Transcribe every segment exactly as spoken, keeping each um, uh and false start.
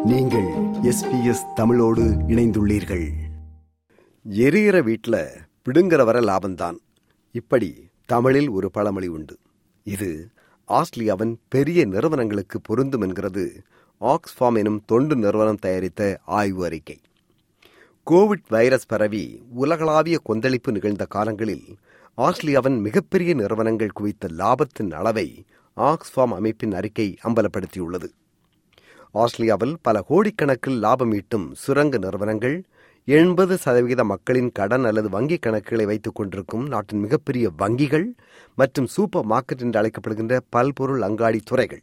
நீங்கள் S B S தமிழோடு இணைந்துள்ளீர்கள். எரிகிற வீட்டில் பிடுங்கிற வர லாபம்தான். இப்படி தமிழில் ஒரு பழமொழி உண்டு. இது ஆஸ்திரேலியாவின் பெரிய நிறுவனங்களுக்கு பொருந்தும் என்கிறது ஆக்ஸ்ஃபாம் எனும் தொண்டு நிறுவனம் தயாரித்த ஆய்வு அறிக்கை. கோவிட் வைரஸ் பரவி உலகளாவிய கொந்தளிப்பு நிகழ்ந்த காலங்களில் ஆஸ்திரேலியாவின் மிகப்பெரிய நிறுவனங்கள் குவித்த லாபத்தின் அளவை ஆக்ஸ்ஃபாம் அமைப்பின் அறிக்கை அம்பலப்படுத்தியுள்ளது. ஆஸ்திரேலியாவில் பல கோடிக்கணக்கில் லாபம் ஈட்டும் சுரங்க நிறுவனங்கள், எண்பது சதவீத மக்களின் கடன் அல்லது வங்கிக் கணக்குகளை வைத்துக் கொண்டிருக்கும் நாட்டின் மிகப்பெரிய வங்கிகள் மற்றும் சூப்பர் மார்க்கெட் என்று அழைக்கப்படுகின்ற பல்பொருள் அங்காடி துறைகள்,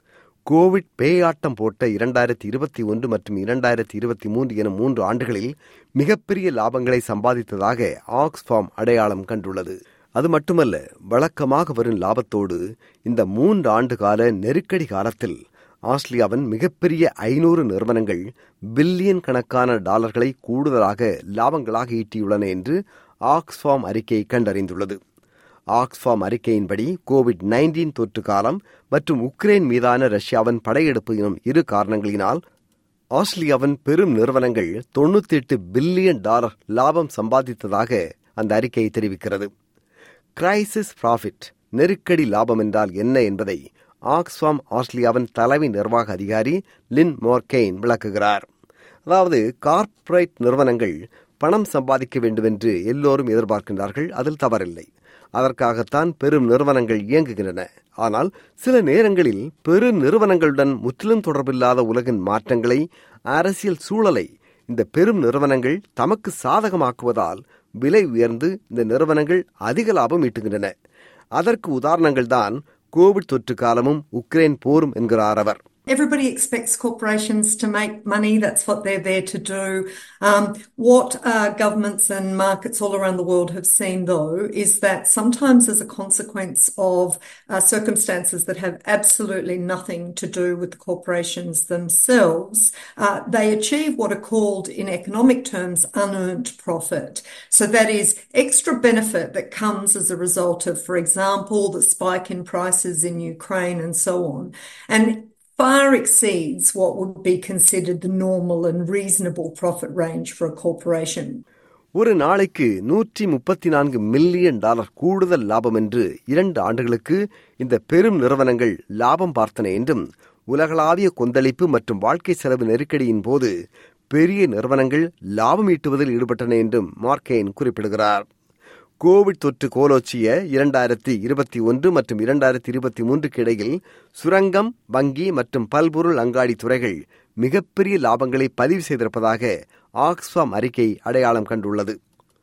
கோவிட் பேயாட்டம் போட்ட இரண்டாயிரத்தி இருபத்தி ஒன்று மற்றும் இரண்டாயிரத்தி இருபத்தி மூன்று என மூன்று ஆண்டுகளில் மிகப்பெரிய லாபங்களை சம்பாதித்ததாக ஆக்ஸ்ஃபாம் அடையாளம் கண்டுள்ளது. அது மட்டுமல்ல, வழக்கமாக வரும் லாபத்தோடு இந்த மூன்று ஆண்டு கால நெருக்கடி காலத்தில் ஆஸ்திரேலியாவின் மிகப்பெரிய ஐநூறு நிறுவனங்கள் பில்லியன் கணக்கான டாலர்களை கூடுதலாக லாபங்களாக ஈட்டியுள்ளன என்று ஆக்ஸ்ஃபாம் அறிக்கை கண்டறிந்துள்ளது. ஆக்ஸ்ஃபாம் அறிக்கையின்படி கோவிட் நைன்டீன் தொற்று காலம் மற்றும் உக்ரைன் மீதான ரஷ்யாவின் படையெடுப்பு எனும் இரு காரணங்களினால் ஆஸ்திரேலியாவின் பெரும் நிறுவனங்கள் தொண்ணூத்தி எட்டு பில்லியன் டாலர் லாபம் சம்பாதித்ததாக அந்த அறிக்கை தெரிவிக்கிறது. கிரைசிஸ் ப்ராஃபிட், நெருக்கடி லாபம் என்றால் என்ன என்பதை ஆக்ஸ்ஃபாம் ஆஸ்திரேலியாவின் தலைமை நிர்வாக அதிகாரி லின் மோர்கெயின் விளக்குகிறார். அதாவது, கார்ப்பரேட் நிறுவனங்கள் பணம் சம்பாதிக்க வேண்டும் என்று எல்லோரும் எதிர்பார்க்கின்றார்கள். அதில் தவறில்லை. அதற்காகத்தான் பெரும் நிறுவனங்கள் இயங்குகின்றன. ஆனால் சில நேரங்களில் பெரு நிறுவனங்களுடன் முற்றிலும் தொடர்பில்லாத உலகின் மாற்றங்களை, அரசியல் சூழலை இந்த பெரும் நிறுவனங்கள் தமக்கு சாதகமாக்குவதால் விலை உயர்ந்து இந்த நிறுவனங்கள் அதிக லாபம் ஈட்டுகின்றன. அதற்கு உதாரணங்கள் தான் கோவிட் தொற்று காலமும் உக்ரைன் போரும் என்கிறார் அவர். Everybody expects corporations to make money. That's what they're there to do. Um, what uh, governments and markets all around the world have seen, though, is that sometimes as a consequence of uh, circumstances that have absolutely nothing to do with the corporations themselves, uh, they achieve what are called, in economic terms, unearned profit. So that is extra benefit that comes as a result of, for example, the spike in prices in Ukraine and so on. And far exceeds what would be considered the normal and reasonable profit range for a corporation. ஒரு நாளைக்கு நூற்றி முப்பத்தி நான்கு million dollar கூடுதல் லாபம் என்று இரண்டு ஆண்டுகளுக்கு இந்த பெரும் நிறுவனங்கள் லாபம் பார்த்தன என்றும், உலகளாவிய கொந்தளிப்பு மற்றும் வாழ்க்கை செலவு நெருக்கடியின் போது பெரிய நிறுவனங்கள் லாபம் ஈட்டுவதில் ஈடுபட்டன என்றும் மார்கெயின் குறிப்பிடுகிறார். கோவிட் தொற்று கோலோச்சிய இரண்டாயிரத்தி இருபத்தி ஒன்று மற்றும் இரண்டாயிரத்தி இருபத்தி மூன்றுக்கு இடையில் சுரங்கம், வங்கி மற்றும் பல்பொருள் அங்காடி துறைகள் மிகப்பெரிய லாபங்களை பதிவு செய்திருப்பதாக ஆக்ஸ்ஃபாம் அறிக்கை அடையாளம் கண்டுள்ளது.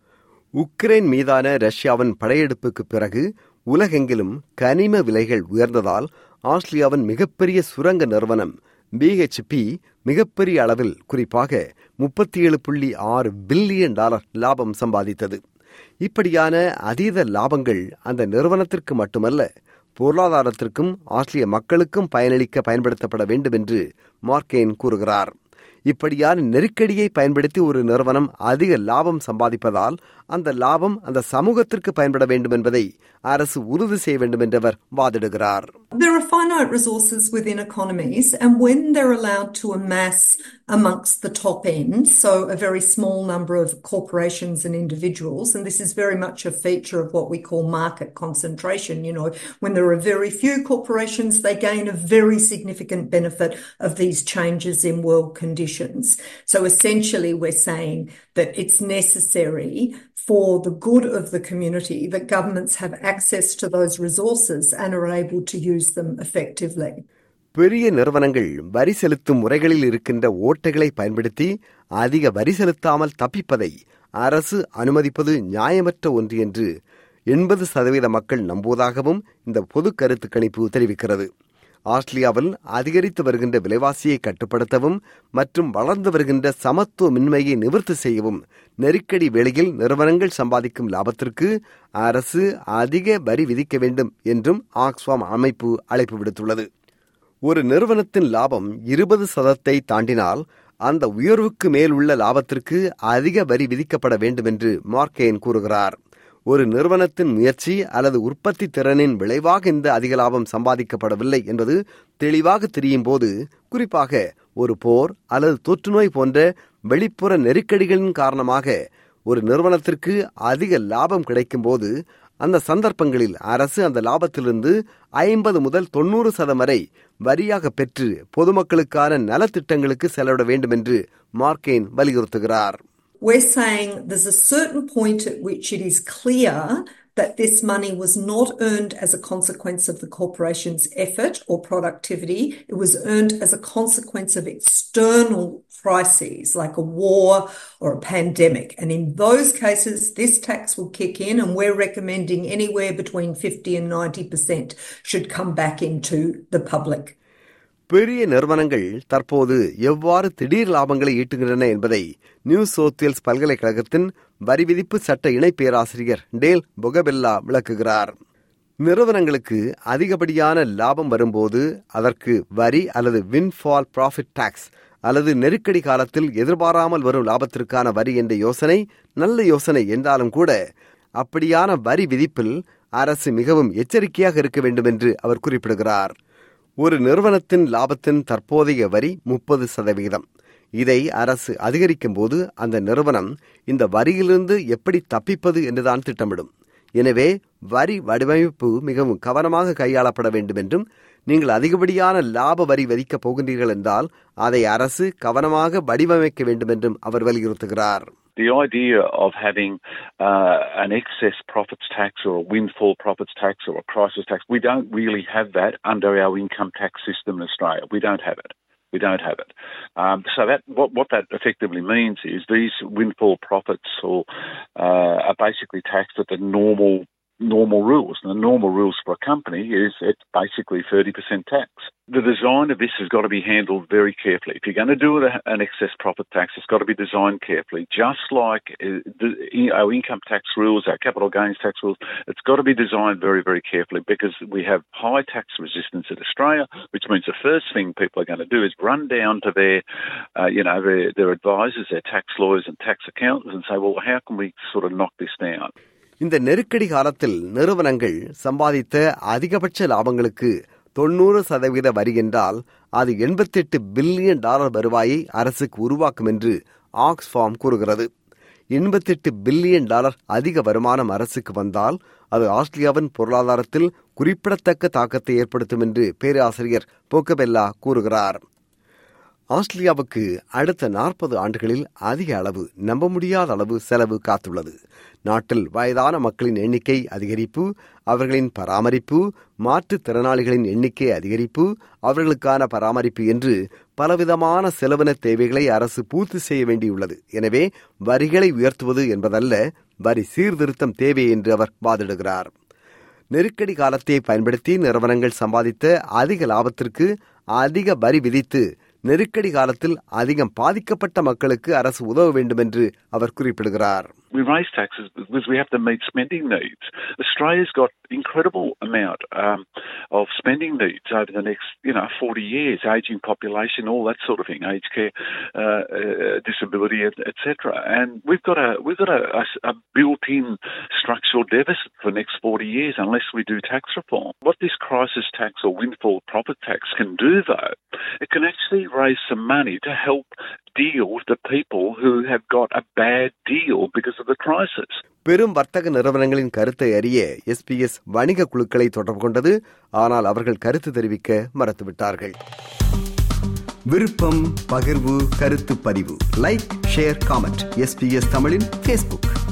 உக்ரைன் மீதான ரஷ்யாவின் படையெடுப்புக்கு பிறகு உலகெங்கிலும் கனிம விலைகள் உயர்ந்ததால் ஆஸ்திரேலியாவின் மிகப்பெரிய சுரங்க நிறுவனம் பி எச் பி மிகப்பெரிய அளவில், குறிப்பாக முப்பத்தி ஏழு புள்ளி ஆறு பில்லியன் டாலர் லாபம் சம்பாதித்தது. இப்படியான அதீத லாபங்கள் அந்த நிறுவனத்திற்கு மட்டுமல்ல, பொருளாதாரத்திற்கும் ஆஸ்திரேலிய மக்களுக்கும் பயனளிக்க பயன்படுத்தப்பட வேண்டும் என்று மார்கெயின் கூறுகிறார். இப்படியான நெருக்கடியை பயன்படுத்தி ஒரு நிறுவனம் அதிக லாபம் சம்பாதிப்பதால் அந்த லாபம் அந்த சமூகத்திற்கு பயன்பட வேண்டும் என்பதை அரசு உறுதி செய்ய வேண்டும் என்றவர் வாதிடுகிறார். There are finite resources within economies, and when they're allowed to amass amongst the top end, so a very small number of corporations and individuals, and this is very much a feature of what we call market concentration. You know, when there are very few corporations, they gain a very significant benefit of these changes in world conditions. So essentially we're saying that it's necessary for the good of the community that governments have access to those resources and are able to use them effectively. பெரிய நிறுவனங்கள் வரி செலுத்தும் முறைகளில் இருக்கின்ற ஓட்டைகளை பயன்படுத்தி அதிக வரி செலுத்தாமல் தப்பிப்பதை அரசு அனுமதிப்பது நியாயமற்ற ஒன்று என்று எண்பது சதவீத மக்கள் நம்புவதாகவும் இந்த பொது கருத்து கணிப்பு தெரிவிக்கிறது. ஆஸ்திரேலியாவில் அதிகரித்து வருகின்ற விலைவாசியை கட்டுப்படுத்தவும் மற்றும் வளர்ந்து வருகின்ற சமத்துவமின்மையை நிவர்த்தி செய்யவும் நெருக்கடி வேளையில் நிறுவனங்கள் சம்பாதிக்கும் லாபத்திற்கு அரசு அதிக வரி விதிக்க வேண்டும் என்றும் ஆக்ஸ்ஃபாம் அமைப்பு அழைப்பு விடுத்துள்ளது. ஒரு நிறுவனத்தின் லாபம் இருபது சதத்தை தாண்டினால் அந்த உயர்வுக்கு மேல் உள்ள லாபத்திற்கு அதிக வரி விதிக்கப்பட வேண்டும் என்று மார்கெயின் கூறுகிறார். ஒரு நிறுவனத்தின் முயற்சி அல்லது உற்பத்தி திறனின் விளைவாக இந்த அதிக லாபம் சம்பாதிக்கப்படவில்லை என்பது தெளிவாக தெரியும் போது, குறிப்பாக ஒரு போர் அல்லது தொற்றுநோய் போன்ற வெளிப்புற நெருக்கடிகளின் காரணமாக ஒரு நிறுவனத்திற்கு அதிக லாபம் கிடைக்கும் போது, அந்த சந்தர்ப்பங்களில் அரசு அந்த லாபத்திலிருந்து ஐம்பது முதல் தொண்ணூறு சதம் வரை வரியாக பெற்று பொதுமக்களுக்கான நலத்திட்டங்களுக்கு செலவிட வேண்டும் என்று மார்க்கெயின் வலியுறுத்துகிறார். We're saying there's a certain point at which it is clear that this money was not earned as a consequence of the corporation's effort or productivity. It was earned as a consequence of external crises like a war or a pandemic. And in those cases, this tax will kick in, and we're recommending anywhere between fifty and ninety percent should come back into the public. பெரிய நிறுவனங்கள் தற்போது எவ்வாறு திடீர் லாபங்களை ஈட்டுகின்றன என்பதை new south Wales பல்கலைக்கழகத்தின் வரி விதிப்பு சட்ட இணை பேராசிரியர் டேல் பொகபெல்லா விளக்குகிறார். நிறுவனங்களுக்கு அதிகப்படியான லாபம் வரும்போது அதற்கு வரி அல்லது வின்ஃபால் ப்ராஃபிட் டாக்ஸ் அல்லது நெருக்கடி காலத்தில் எதிர்பாராமல் வரும் லாபத்திற்கான வரி என்ற யோசனை நல்ல யோசனை என்றாலும் கூட, அப்படியான வரி விதிப்பில் அரசு மிகவும் எச்சரிக்கையாக இருக்க வேண்டும் என்று அவர் குறிப்பிடுகிறார். ஒரு நிறுவனத்தின் லாபத்தின் தற்போதைய வரி முப்பது சதவீதம். இதை அரசு அதிகரிக்கும் போது அந்த நிறுவனம் இந்த வரியிலிருந்து எப்படி தப்பிப்பது என்றுதான் திட்டமிடும். எனவே வரி வடிவமைப்பு மிகவும் கவனமாக கையாளப்பட வேண்டும் என்றும், நீங்கள் அதிகப்படியான லாப வரி விதிக்கப் போகின்றீர்கள் என்றால் அதை அரசு கவனமாக வடிவமைக்க வேண்டும் என்றும் அவர் வலியுறுத்துகிறார். The idea of having uh, an excess profits tax or a windfall profits tax or a crisis tax, we don't really have that under our income tax system in Australia. We don't have it. We don't have it. Um, so that what, what that effectively means is these windfall profits or, uh, are basically taxed at the normal normal rules. And the normal rules for a company is it's basically thirty percent tax. The design of this has got to be handled very carefully. If you're going to do an excess profit tax, it's got to be designed carefully. Just like the, our income tax rules, our capital gains tax rules, it's got to be designed very, very carefully because we have high tax resistance in Australia, which means the first thing people are going to do is run down to their, uh, you know, their, their advisors, their tax lawyers and tax accountants and say, well, how can we sort of knock this down? இந்த நெருக்கடி காலத்தில் நிறுவனங்கள் சம்பாதித்த அதிகபட்ச லாபங்களுக்கு தொண்ணூறு சதவீத வரி என்றால் அது எண்பத்தி எட்டு பில்லியன் டாலர் வருவாயை அரசுக்கு உருவாக்கும் என்று ஆக்ஸ்ஃபார்ம் கூறுகிறது. எண்பத்தி எட்டு பில்லியன் டாலர் அதிக வருமானம் அரசுக்கு வந்தால் அது ஆஸ்திரேலியாவின் பொருளாதாரத்தில் குறிப்பிடத்தக்க தாக்கத்தை ஏற்படுத்தும் என்று பேராசிரியர் பொகபெல்லா கூறுகிறார். ஆஸ்திரேலியாவுக்கு அடுத்த நாற்பது ஆண்டுகளில் அதிக அளவு நம்ப முடியாத அளவு செலவு காத்துள்ளது. நாட்டில் வயதான மக்களின் எண்ணிக்கை அதிகரிப்பு, அவர்களின் பராமரிப்பு, மாற்றுத்திறனாளிகளின் எண்ணிக்கை அதிகரிப்பு, அவர்களுக்கான பராமரிப்பு என்று பலவிதமான செலவின தேவைகளை அரசு பூர்த்தி செய்ய வேண்டியுள்ளது. எனவே வரிகளை உயர்த்துவது என்பதல்ல, வரி சீர்திருத்தம் தேவை என்று அவர் வாதிடுகிறார். நெருக்கடி காலத்தை பயன்படுத்தி நிறுவனங்கள் சம்பாதித்த அதிக லாபத்திற்கு அதிக வரி விதித்து நெருக்கடி காலத்தில் அதிகம் பாதிக்கப்பட்ட மக்களுக்கு அரசு உதவ வேண்டும் என்று அவர் குறிப்பிடுகிறார். We raise taxes because we have to meet spending needs. Australia's got incredible amount um, of spending needs over the next, you know, forty years, aging population, all that sort of thing, aged care, uh, uh, disability, et cetera. And we've got a we've got a, a, a built-in structural deficit for the next forty years unless we do tax reform. What this crisis tax or windfall profit tax can do, though, it can actually raise some money to help deal with the people who have got a bad deal because of the crisis. பெரும் வர்த்தக நிறுவனங்களின் கருத்தை அறிய SBS வணிக குழுக்களை தொடர்பு கொண்டது. ஆனால் அவர்கள் கருத்து தெரிவிக்க மறுத்துவிட்டார்கள். விருப்பம், பகிர்வு, கருத்து பதிவு, லைக், ஷேர், காமெண்ட். எஸ்பிஎஸ் தமிழின் ஃபேஸ்புக்.